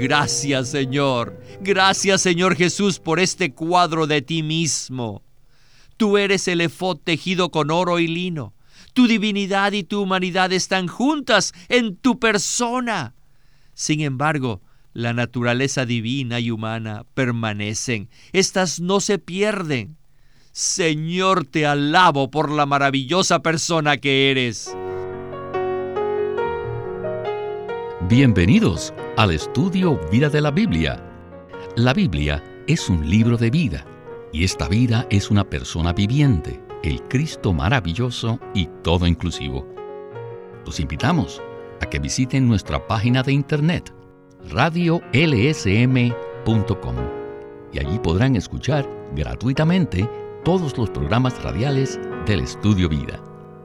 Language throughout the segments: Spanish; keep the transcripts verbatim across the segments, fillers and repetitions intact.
Gracias, Señor. Gracias, Señor Jesús, por este cuadro de ti mismo. Tú eres el efod tejido con oro y lino. Tu divinidad y tu humanidad están juntas en tu persona. Sin embargo, la naturaleza divina y humana permanecen. Estas no se pierden. Señor, te alabo por la maravillosa persona que eres. Bienvenidos al estudio Vida de la Biblia. La Biblia es un libro de vida, y esta vida es una persona viviente, el Cristo maravilloso y todo inclusivo. Los invitamos a que visiten nuestra página de internet, radio l s m punto com, y allí podrán escuchar gratuitamente todos los programas radiales del Estudio Vida.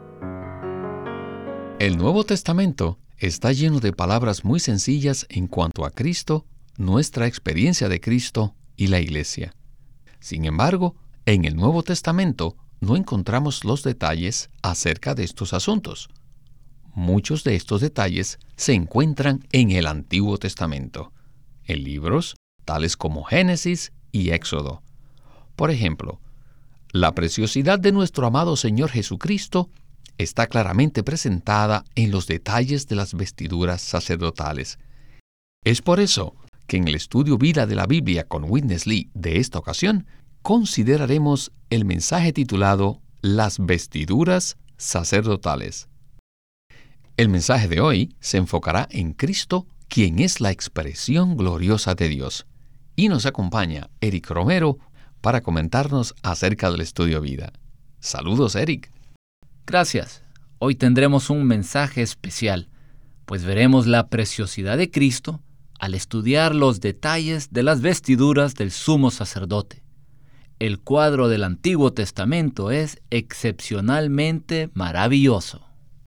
El Nuevo Testamento está lleno de palabras muy sencillas en cuanto a Cristo, nuestra experiencia de Cristo y la Iglesia. Sin embargo, en el Nuevo Testamento no encontramos los detalles acerca de estos asuntos. Muchos de estos detalles se encuentran en el Antiguo Testamento, en libros tales como Génesis y Éxodo. Por ejemplo, la preciosidad de nuestro amado Señor Jesucristo está claramente presentada en los detalles de las vestiduras sacerdotales. Es por eso que en el estudio Vida de la Biblia con Witness Lee de esta ocasión, consideraremos el mensaje titulado Las vestiduras sacerdotales. El mensaje de hoy se enfocará en Cristo, quien es la expresión gloriosa de Dios. Y nos acompaña Eric Romero para comentarnos acerca del estudio Vida. Saludos, Eric. Gracias. Hoy tendremos un mensaje especial, pues veremos la preciosidad de Cristo al estudiar los detalles de las vestiduras del sumo sacerdote. El cuadro del Antiguo Testamento es excepcionalmente maravilloso.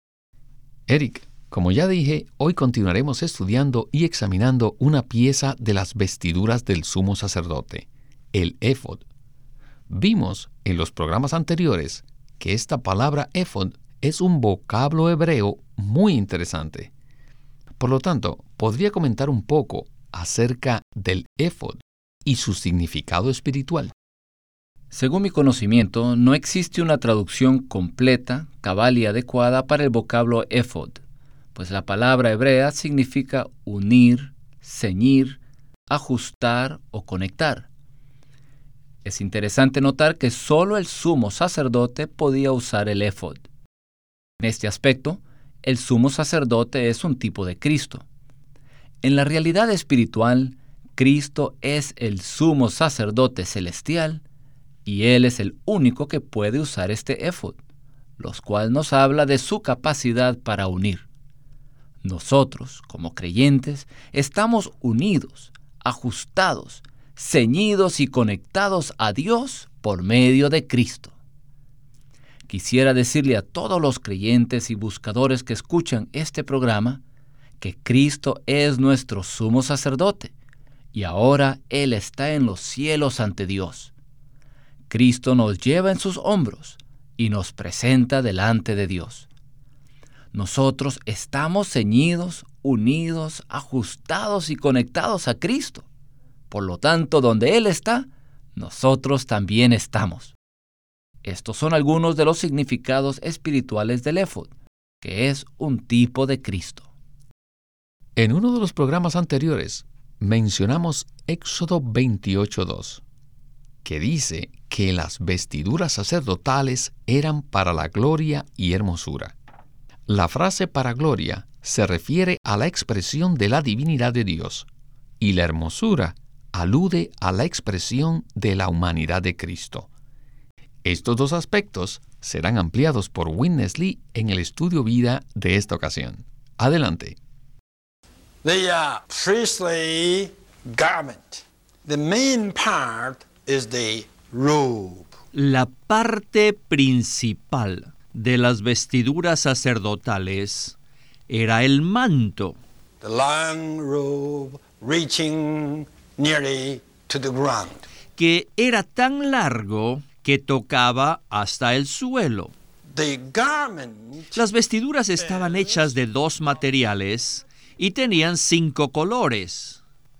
Eric, como ya dije, hoy continuaremos estudiando y examinando una pieza de las vestiduras del sumo sacerdote, el éfod. Vimos en los programas anteriores que esta palabra éfod es un vocablo hebreo muy interesante. Por lo tanto, podría comentar un poco acerca del éfod y su significado espiritual. Según mi conocimiento, no existe una traducción completa, cabal y adecuada para el vocablo éfod, pues la palabra hebrea significa unir, ceñir, ajustar o conectar. Es interesante notar que solo el sumo sacerdote podía usar el éfod. En este aspecto, el sumo sacerdote es un tipo de Cristo. En la realidad espiritual, Cristo es el sumo sacerdote celestial y Él es el único que puede usar este éfod, lo cual nos habla de su capacidad para unir. Nosotros, como creyentes, estamos unidos, ajustados, ceñidos y conectados a Dios por medio de Cristo. Quisiera decirle a todos los creyentes y buscadores que escuchan este programa que Cristo es nuestro sumo sacerdote y ahora Él está en los cielos ante Dios. Cristo nos lleva en sus hombros y nos presenta delante de Dios. Nosotros estamos ceñidos, unidos, ajustados y conectados a Cristo. Por lo tanto, donde Él está, nosotros también estamos. Estos son algunos de los significados espirituales del éfod, que es un tipo de Cristo. En uno de los programas anteriores mencionamos Éxodo veintiocho dos, que dice que las vestiduras sacerdotales eran para la gloria y hermosura. La frase para gloria se refiere a la expresión de la divinidad de Dios, y la hermosura alude a la expresión de la humanidad de Cristo. Estos dos aspectos serán ampliados por Witness Lee en el estudio Vida de esta ocasión. Adelante. The uh, priestly garment. The main part is the robe. La parte principal de las vestiduras sacerdotales era el manto. The long robe reaching nearly to the ground. Que era tan largo que tocaba hasta el suelo. The garment Las vestiduras estaban hechas de dos materiales y tenían cinco colores.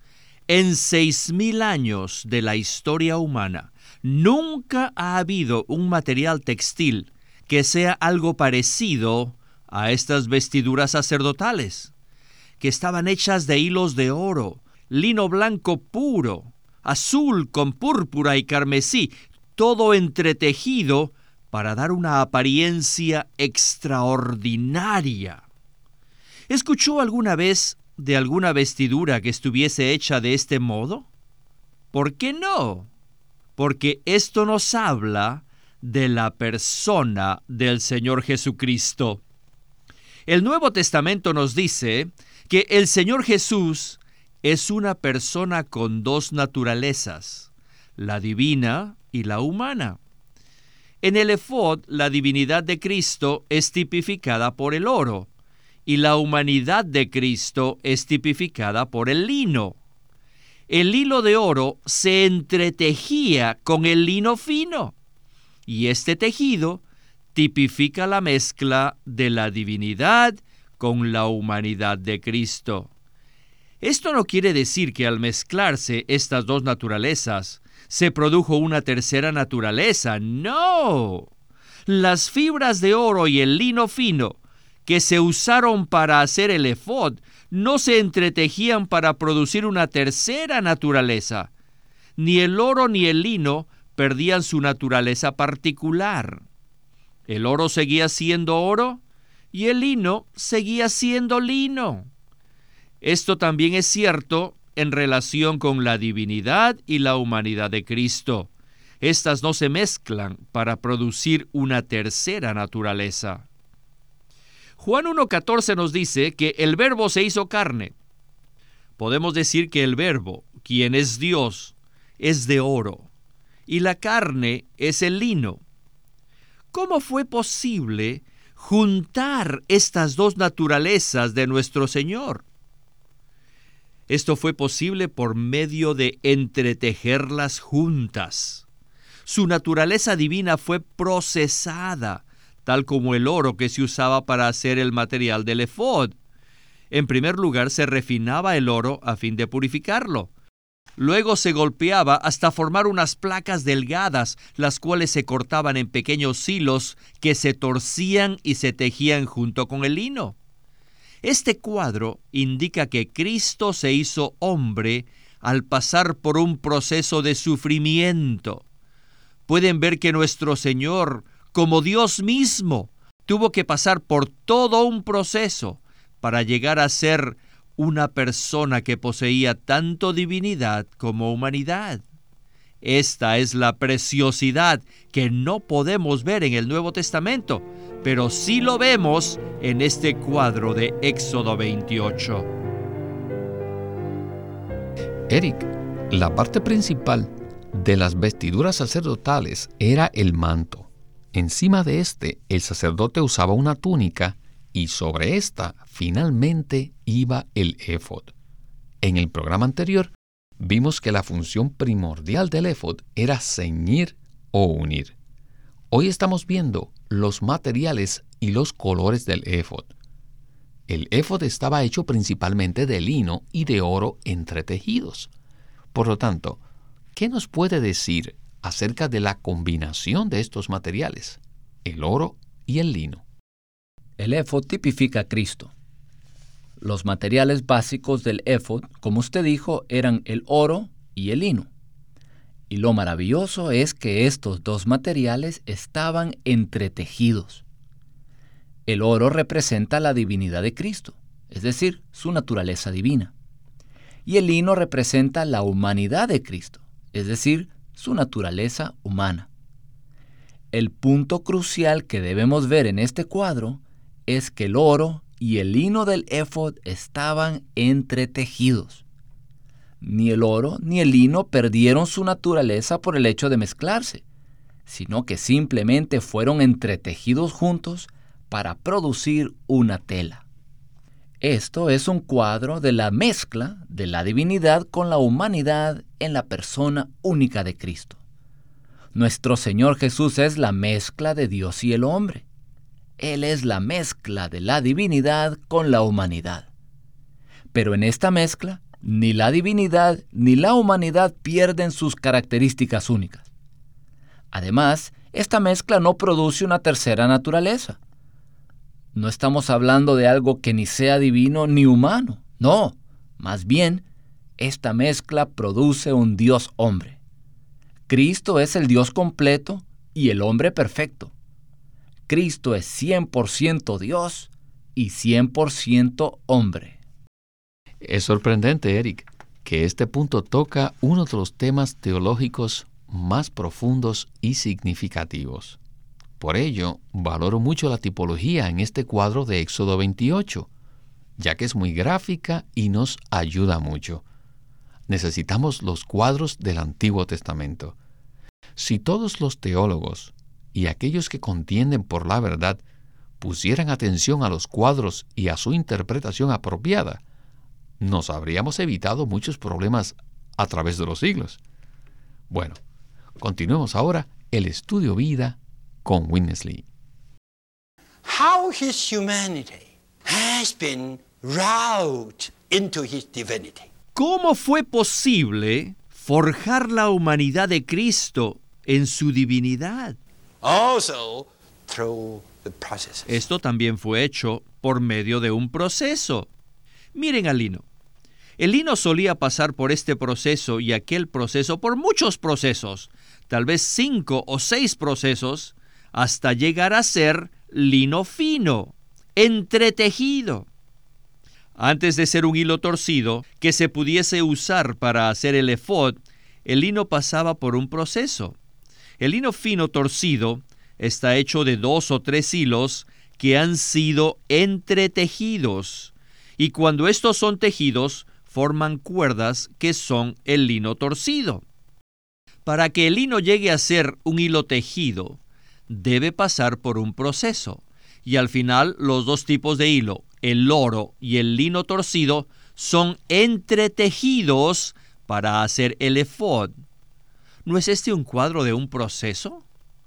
En seis mil años de la historia humana, nunca ha habido un material textil que sea algo parecido a estas vestiduras sacerdotales, que estaban hechas de hilos de oro, lino blanco puro, azul con púrpura y carmesí, todo entretejido para dar una apariencia extraordinaria. ¿Escuchó alguna vez de alguna vestidura que estuviese hecha de este modo? ¿Por qué no? Porque esto nos habla de la persona del Señor Jesucristo. El Nuevo Testamento nos dice que el Señor Jesús es una persona con dos naturalezas, la divina y la humana. En el efod, la divinidad de Cristo es tipificada por el oro, y la humanidad de Cristo es tipificada por el lino. El hilo de oro se entretejía con el lino fino, y este tejido tipifica la mezcla de la divinidad con la humanidad de Cristo. Esto no quiere decir que al mezclarse estas dos naturalezas se produjo una tercera naturaleza. ¡No! Las fibras de oro y el lino fino que se usaron para hacer el efod no se entretejían para producir una tercera naturaleza. Ni el oro ni el lino perdían su naturaleza particular. El oro seguía siendo oro y el lino seguía siendo lino. Esto también es cierto en relación con la divinidad y la humanidad de Cristo. Estas no se mezclan para producir una tercera naturaleza. Juan uno catorce nos dice que el Verbo se hizo carne. Podemos decir que el Verbo, quien es Dios, es de oro, y la carne es el lino. ¿Cómo fue posible juntar estas dos naturalezas de nuestro Señor? Esto fue posible por medio de entretejerlas juntas. Su naturaleza divina fue procesada, tal como el oro que se usaba para hacer el material del efod. En primer lugar, se refinaba el oro a fin de purificarlo. Luego se golpeaba hasta formar unas placas delgadas, las cuales se cortaban en pequeños hilos que se torcían y se tejían junto con el lino. Este cuadro indica que Cristo se hizo hombre al pasar por un proceso de sufrimiento. Pueden ver que nuestro Señor, como Dios mismo, tuvo que pasar por todo un proceso para llegar a ser una persona que poseía tanto divinidad como humanidad. Esta es la preciosidad que no podemos ver en el Nuevo Testamento, pero sí lo vemos en este cuadro de Éxodo veintiocho. Eric, la parte principal de las vestiduras sacerdotales era el manto. Encima de este, el sacerdote usaba una túnica y sobre esta, finalmente, iba el éfod. En el programa anterior, vimos que la función primordial del éfod era ceñir o unir. Hoy estamos viendo los materiales y los colores del éfod. El éfod estaba hecho principalmente de lino y de oro entretejidos. Por lo tanto, ¿qué nos puede decir acerca de la combinación de estos materiales, el oro y el lino? El éfod tipifica a Cristo. Los materiales básicos del éfod, como usted dijo, eran el oro y el lino. Y lo maravilloso es que estos dos materiales estaban entretejidos. El oro representa la divinidad de Cristo, es decir, su naturaleza divina. Y el lino representa la humanidad de Cristo, es decir, su naturaleza humana. El punto crucial que debemos ver en este cuadro es que el oro y el lino del éfod estaban entretejidos. Ni el oro ni el lino perdieron su naturaleza por el hecho de mezclarse, sino que simplemente fueron entretejidos juntos para producir una tela. Esto es un cuadro de la mezcla de la divinidad con la humanidad en la persona única de Cristo. Nuestro Señor Jesús es la mezcla de Dios y el hombre. Él es la mezcla de la divinidad con la humanidad. Pero en esta mezcla Ni la divinidad ni la humanidad pierden sus características únicas. Además, esta mezcla no produce una tercera naturaleza. No estamos hablando de algo que ni sea divino ni humano. No, más bien, esta mezcla produce un Dios hombre. Cristo es el Dios completo y el hombre perfecto. Cristo es cien por ciento Dios y cien por ciento hombre. Es sorprendente, Eric, que este punto toca uno de los temas teológicos más profundos y significativos. Por ello, valoro mucho la tipología en este cuadro de Éxodo veintiocho, ya que es muy gráfica y nos ayuda mucho. Necesitamos los cuadros del Antiguo Testamento. Si todos los teólogos y aquellos que contienden por la verdad pusieran atención a los cuadros y a su interpretación apropiada, nos habríamos evitado muchos problemas a través de los siglos. Bueno, continuemos ahora el estudio vida con Witness Lee. How his humanity has been wrought into his divinity. ¿Cómo fue posible forjar la humanidad de Cristo en su divinidad? Also through the processes. Esto también fue hecho por medio de un proceso. Miren al lino. El lino solía pasar por este proceso y aquel proceso, por muchos procesos, tal vez cinco o seis procesos, hasta llegar a ser lino fino, entretejido. Antes de ser un hilo torcido que se pudiese usar para hacer el efod, el lino pasaba por un proceso. El lino fino torcido está hecho de dos o tres hilos que han sido entretejidos, y cuando estos son tejidos, forman cuerdas que son el lino torcido. Para que el lino llegue a ser un hilo tejido, debe pasar por un proceso, y al final los dos tipos de hilo, el loro y el lino torcido, son entretejidos para hacer el efod. ¿No es este un cuadro de un proceso?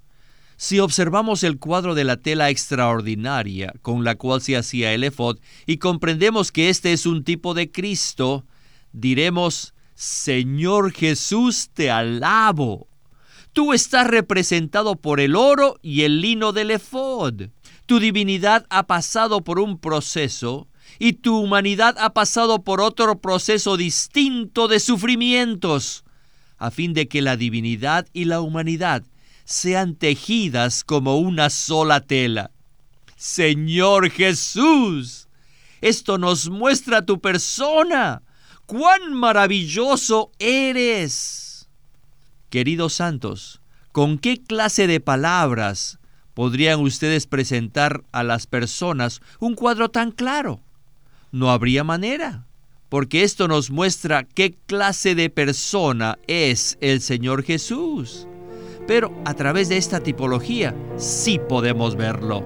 Si observamos el cuadro de la tela extraordinaria con la cual se hacía el efod y comprendemos que este es un tipo de Cristo, diremos: Señor Jesús, te alabo. Tú estás representado por el oro y el lino del efod. Tu divinidad ha pasado por un proceso y tu humanidad ha pasado por otro proceso distinto de sufrimientos, a fin de que la divinidad y la humanidad sean tejidas como una sola tela. Señor Jesús, esto nos muestra tu persona. ¡Cuán maravilloso eres! Queridos santos, ¿con qué clase de palabras podrían ustedes presentar a las personas un cuadro tan claro? No habría manera, porque esto nos muestra qué clase de persona es el Señor Jesús. Pero a través de esta tipología sí podemos verlo.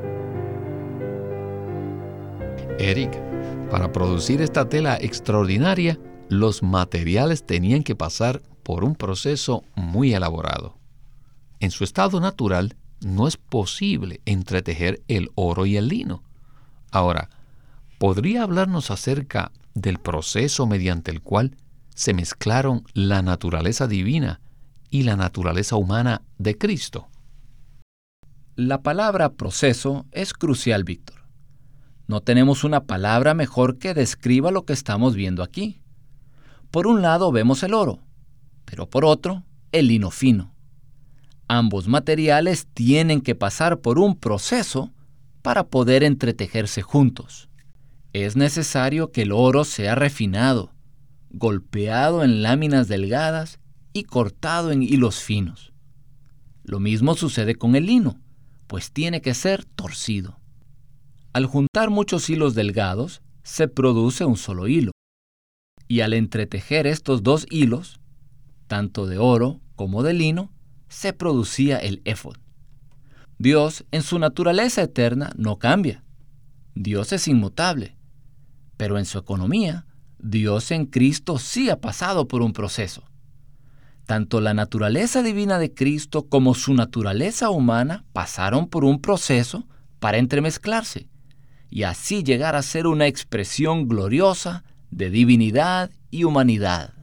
Eric, para producir esta tela extraordinaria, los materiales tenían que pasar por un proceso muy elaborado. En su estado natural, no es posible entretejer el oro y el lino. Ahora, ¿podría hablarnos acerca del proceso mediante el cual se mezclaron la naturaleza divina y la naturaleza humana de Cristo? La palabra proceso es crucial, Víctor. No tenemos una palabra mejor que describa lo que estamos viendo aquí. Por un lado vemos el oro, pero por otro, el lino fino. Ambos materiales tienen que pasar por un proceso para poder entretejerse juntos. Es necesario que el oro sea refinado, golpeado en láminas delgadas y cortado en hilos finos. Lo mismo sucede con el lino, pues tiene que ser torcido. Al juntar muchos hilos delgados, se produce un solo hilo. Y al entretejer estos dos hilos, tanto de oro como de lino, se producía el éfod. Dios, en su naturaleza eterna, no cambia. Dios es inmutable. Pero en su economía, Dios en Cristo sí ha pasado por un proceso. Tanto la naturaleza divina de Cristo como su naturaleza humana pasaron por un proceso para entremezclarse y así llegar a ser una expresión gloriosa de divinidad y humanidad.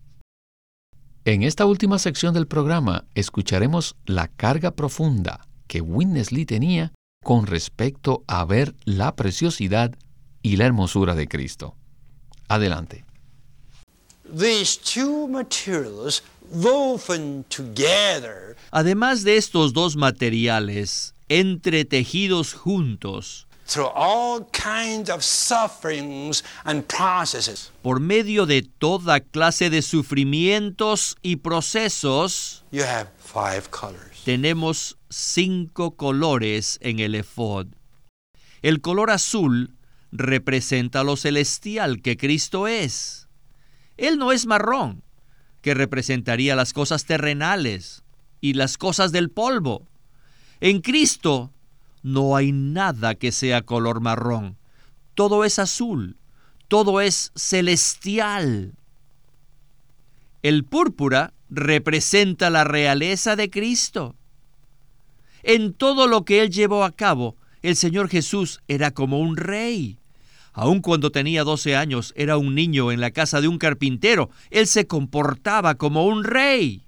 En esta última sección del programa escucharemos la carga profunda que Witness Lee tenía con respecto a ver la preciosidad y la hermosura de Cristo. Adelante. These two materials woven together. Además de estos dos materiales entretejidos juntos, Through all kinds of sufferings and processes. por medio de toda clase de sufrimientos y procesos, You have five colors. tenemos cinco colores en el efod. El color azul representa lo celestial que Cristo es. Él no es marrón, que representaría las cosas terrenales y las cosas del polvo. En Cristo no hay nada que sea color marrón. Todo es azul, todo es celestial. El púrpura representa la realeza de Cristo. En todo lo que Él llevó a cabo, el Señor Jesús era como un rey. Aun cuando tenía doce años, era un niño en la casa de un carpintero. Él se comportaba como un rey.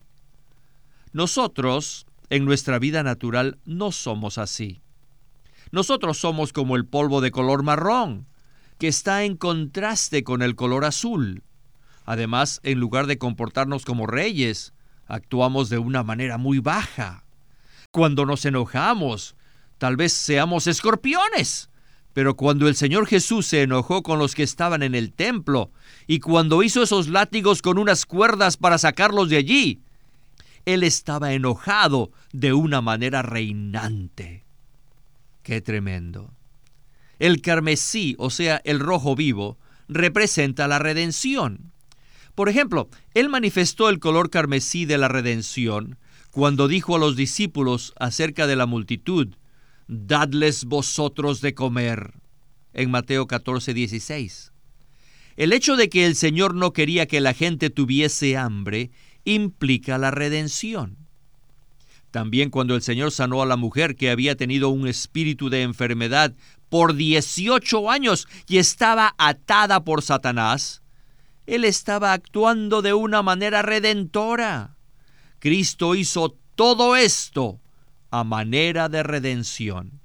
Nosotros, en nuestra vida natural, no somos así. Nosotros somos como el polvo de color marrón, que está en contraste con el color azul. Además, en lugar de comportarnos como reyes, actuamos de una manera muy baja. Cuando nos enojamos, tal vez seamos escorpiones. Pero cuando el Señor Jesús se enojó con los que estaban en el templo, y cuando hizo esos látigos con unas cuerdas para sacarlos de allí, Él estaba enojado de una manera reinante. ¡Qué tremendo! El carmesí, o sea, el rojo vivo, representa la redención. Por ejemplo, Él manifestó el color carmesí de la redención cuando dijo a los discípulos acerca de la multitud: «Dadles vosotros de comer», en Mateo catorce, dieciséis. El hecho de que el Señor no quería que la gente tuviese hambre implica la redención. También cuando el Señor sanó a la mujer que había tenido un espíritu de enfermedad por dieciocho años y estaba atada por Satanás, Él estaba actuando de una manera redentora. Cristo hizo todo esto a manera de redención.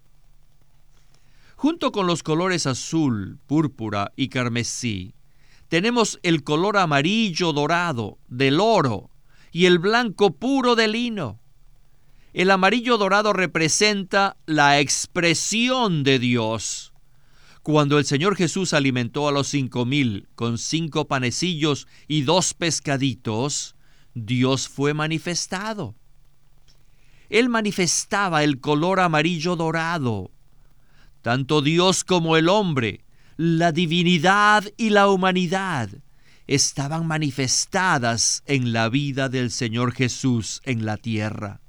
Junto con los colores azul, púrpura y carmesí, tenemos el color amarillo dorado del oro y el blanco puro del lino. El amarillo dorado representa la expresión de Dios. Cuando el Señor Jesús alimentó a los cinco mil con cinco panecillos y dos pescaditos, Dios fue manifestado. Él manifestaba el color amarillo dorado. Tanto Dios como el hombre, la divinidad y la humanidad, estaban manifestadas en la vida del Señor Jesús en la tierra.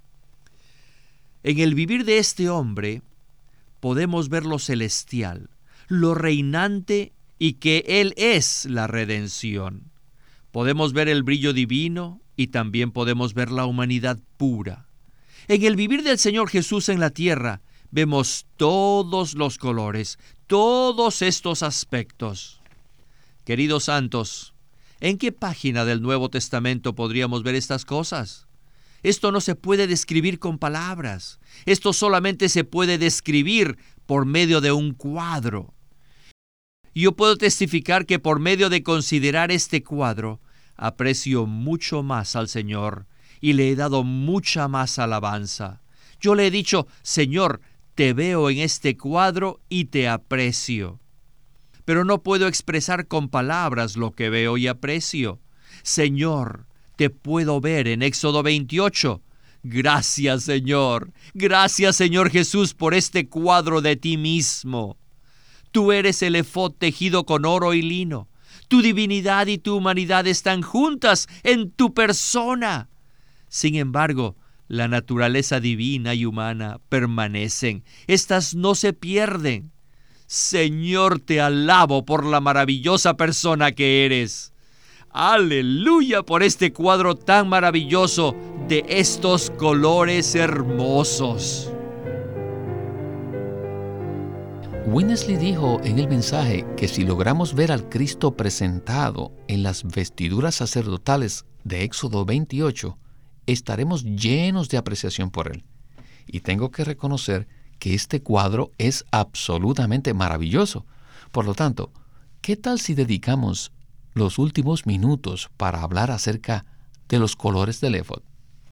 En el vivir de este hombre podemos ver lo celestial, lo reinante y que Él es la redención. Podemos ver el brillo divino y también podemos ver la humanidad pura. En el vivir del Señor Jesús en la tierra vemos todos los colores, todos estos aspectos. Queridos santos, ¿en qué página del Nuevo Testamento podríamos ver estas cosas? Esto no se puede describir con palabras. Esto solamente se puede describir por medio de un cuadro. Yo puedo testificar que por medio de considerar este cuadro, aprecio mucho más al Señor y le he dado mucha más alabanza. Yo le he dicho: Señor, te veo en este cuadro y te aprecio. Pero no puedo expresar con palabras lo que veo y aprecio. Señor, te puedo ver en Éxodo veintiocho. Gracias, Señor. Gracias, Señor Jesús, por este cuadro de ti mismo. Tú eres el efod tejido con oro y lino. Tu divinidad y tu humanidad están juntas en tu persona. Sin embargo, la naturaleza divina y humana permanecen. Estas no se pierden. Señor, te alabo por la maravillosa persona que eres. ¡Aleluya por este cuadro tan maravilloso de estos colores hermosos! Winnesley dijo en el mensaje que si logramos ver al Cristo presentado en las vestiduras sacerdotales de Éxodo veintiocho, estaremos llenos de apreciación por él. Y tengo que reconocer que este cuadro es absolutamente maravilloso. Por lo tanto, ¿qué tal si dedicamos los últimos minutos para hablar acerca de los colores del éfod?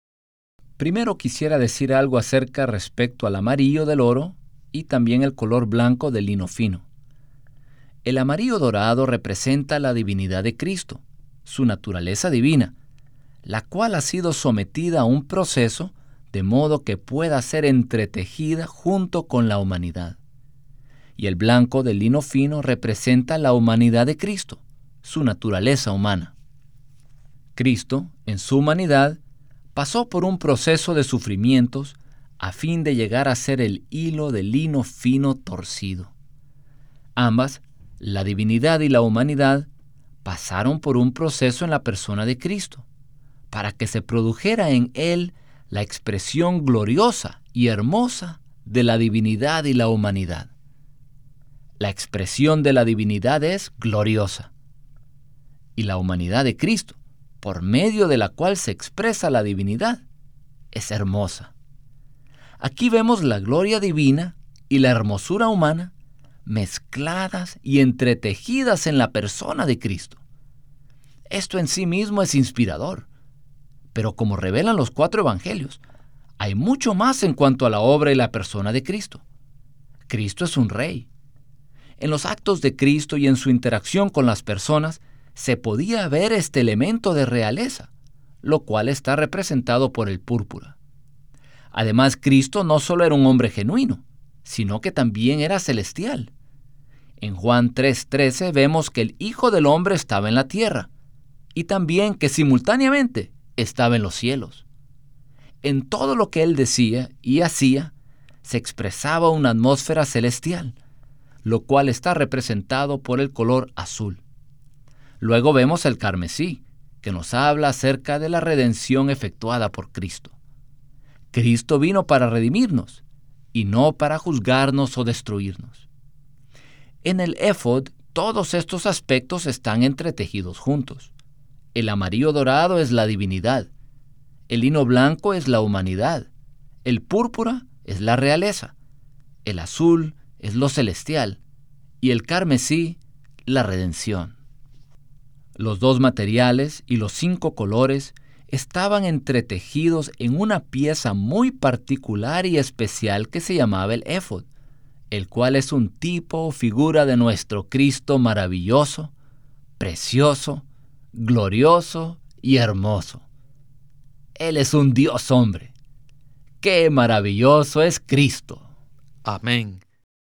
Primero quisiera decir algo acerca respecto al amarillo del oro y también el color blanco del lino fino. El amarillo dorado representa la divinidad de Cristo, su naturaleza divina, la cual ha sido sometida a un proceso de modo que pueda ser entretejida junto con la humanidad. Y el blanco del lino fino representa la humanidad de Cristo, su naturaleza humana. Cristo, en su humanidad, pasó por un proceso de sufrimientos a fin de llegar a ser el hilo de lino fino torcido. Ambas, la divinidad y la humanidad, pasaron por un proceso en la persona de Cristo, para que se produjera en él la expresión gloriosa y hermosa de la divinidad y la humanidad. La expresión de la divinidad es gloriosa, y la humanidad de Cristo, por medio de la cual se expresa la divinidad, es hermosa. Aquí vemos la gloria divina y la hermosura humana mezcladas y entretejidas en la persona de Cristo. Esto en sí mismo es inspirador, pero como revelan los cuatro evangelios, hay mucho más en cuanto a la obra y la persona de Cristo. Cristo es un rey. En los actos de Cristo y en su interacción con las personas se podía ver este elemento de realeza, lo cual está representado por el púrpura. Además, Cristo no solo era un hombre genuino, sino que también era celestial. En Juan tres trece vemos que el Hijo del Hombre estaba en la tierra y también que simultáneamente estaba en los cielos. En todo lo que él decía y hacía se expresaba una atmósfera celestial, lo cual está representado por el color azul. Luego vemos el carmesí, que nos habla acerca de la redención efectuada por Cristo. Cristo vino para redimirnos y no para juzgarnos o destruirnos. En el éfod, todos estos aspectos están entretejidos juntos. El amarillo dorado es la divinidad, el lino blanco es la humanidad, el púrpura es la realeza, el azul es lo celestial y el carmesí la redención. Los dos materiales y los cinco colores estaban entretejidos en una pieza muy particular y especial que se llamaba el éfod, el cual es un tipo o figura de nuestro Cristo maravilloso, precioso, glorioso y hermoso. Él es un Dios hombre. ¡Qué maravilloso es Cristo! Amén.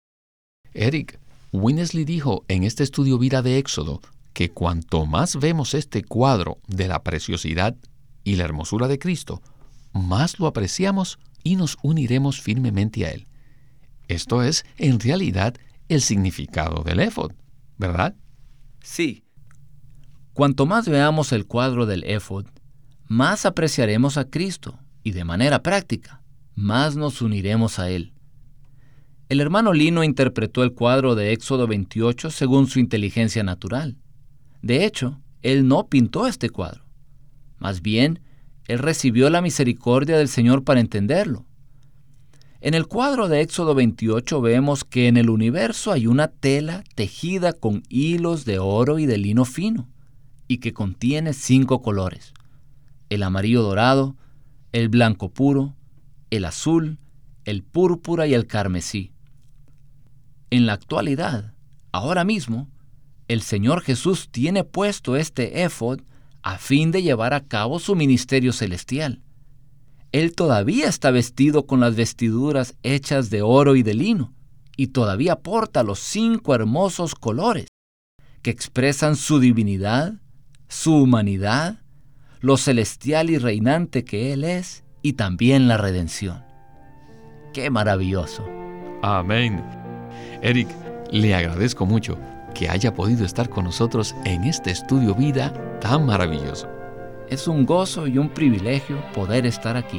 Eric, Winnesley dijo en este estudio vida de Éxodo que cuanto más vemos este cuadro de la preciosidad y la hermosura de Cristo, más lo apreciamos y nos uniremos firmemente a Él. Esto es, en realidad, el significado del éfod, ¿verdad? Sí. Cuanto más veamos el cuadro del éfod, más apreciaremos a Cristo y de manera práctica, más nos uniremos a Él. El hermano Lino interpretó el cuadro de Éxodo veintiocho según su inteligencia natural. De hecho, él no pintó este cuadro. Más bien, él recibió la misericordia del Señor para entenderlo. En el cuadro de Éxodo veintiocho vemos que en el universo hay una tela tejida con hilos de oro y de lino fino, y que contiene cinco colores: el amarillo dorado, el blanco puro, el azul, el púrpura y el carmesí. En la actualidad, ahora mismo, el Señor Jesús tiene puesto este éfod a fin de llevar a cabo su ministerio celestial. Él todavía está vestido con las vestiduras hechas de oro y de lino, y todavía porta los cinco hermosos colores que expresan su divinidad, su humanidad, lo celestial y reinante que Él es, y también la redención. ¡Qué maravilloso! Amén. Eric, le agradezco mucho que haya podido estar con nosotros en este estudio vida tan maravilloso. Es un gozo y un privilegio poder estar aquí.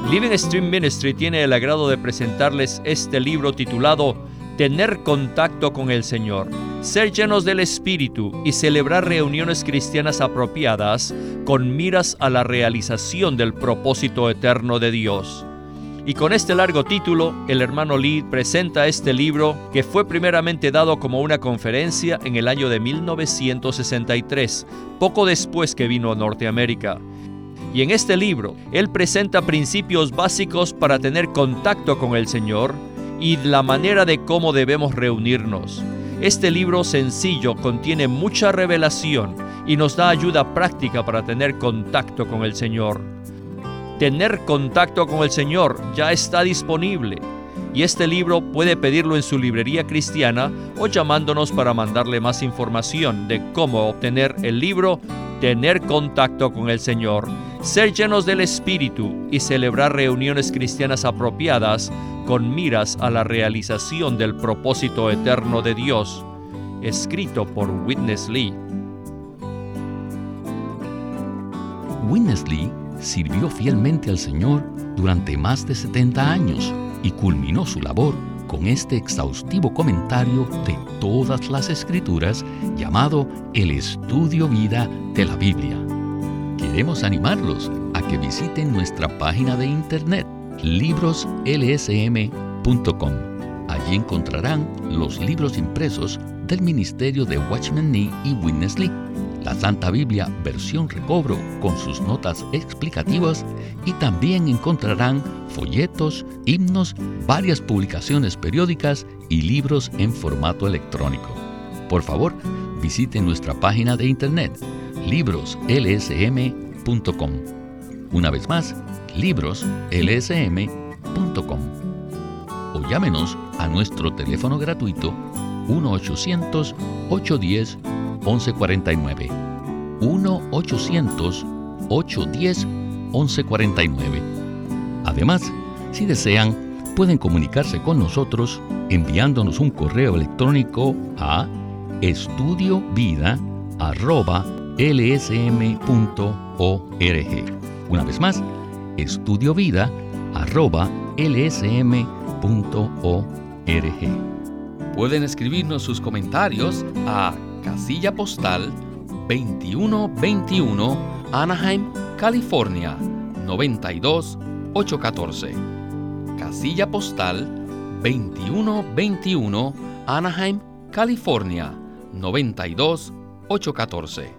Living Stream Ministry tiene el agrado de presentarles este libro titulado Tener contacto con el Señor, ser llenos del Espíritu y celebrar reuniones cristianas apropiadas con miras a la realización del propósito eterno de Dios. Y con este largo título, el hermano Lee presenta este libro que fue primeramente dado como una conferencia en el año de mil novecientos sesenta y tres, poco después que vino a Norteamérica. Y en este libro, él presenta principios básicos para tener contacto con el Señor y la manera de cómo debemos reunirnos. Este libro sencillo contiene mucha revelación y nos da ayuda práctica para tener contacto con el Señor. Tener contacto con el Señor ya está disponible, y este libro puede pedirlo en su librería cristiana o llamándonos para mandarle más información de cómo obtener el libro Tener contacto con el Señor, ser llenos del Espíritu y celebrar reuniones cristianas apropiadas con miras a la realización del propósito eterno de Dios, escrito por Witness Lee. Witness Lee sirvió fielmente al Señor durante más de setenta años y culminó su labor con este exhaustivo comentario de todas las Escrituras llamado El Estudio Vida de la Biblia. Queremos animarlos a que visiten nuestra página de internet libros l s m punto com. Allí encontrarán los libros impresos del ministerio de Watchman Nee y Witness Lee, la Santa Biblia versión recobro con sus notas explicativas, y también encontrarán folletos, himnos, varias publicaciones periódicas y libros en formato electrónico. Por favor, visiten nuestra página de internet libros l s m punto com. Una vez más, libros l s m punto com. O llámenos a nuestro teléfono gratuito uno ochocientos, ochocientos diez, once cuarenta y nueve. uno ochocientos, ochocientos diez, once cuarenta y nueve. Además, si desean, pueden comunicarse con nosotros enviándonos un correo electrónico a estudiovida arroba l s m punto org. Una vez más, estudiovida arroba l s m punto org. Pueden escribirnos sus comentarios a casilla postal veintiuno veintiuno, Anaheim, California noventa y dos ochocientos catorce. Casilla postal veintiuno veintiuno, Anaheim, California noventa y dos ochocientos catorce.